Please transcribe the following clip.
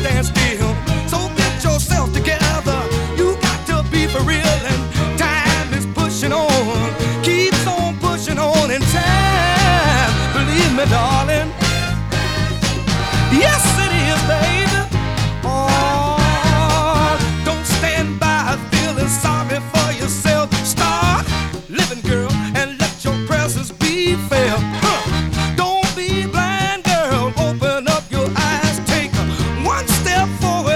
stand still. So get yourself together. You got to be for real, and time is pushing on, keeps on pushing on in time. Believe me, darling. Yes, it is, baby. Oh, don't stand by feeling sorry for yourself. Start living, girl, and let your presence be felt. Don't be blind, girl. Open up your eyes. Take one step forward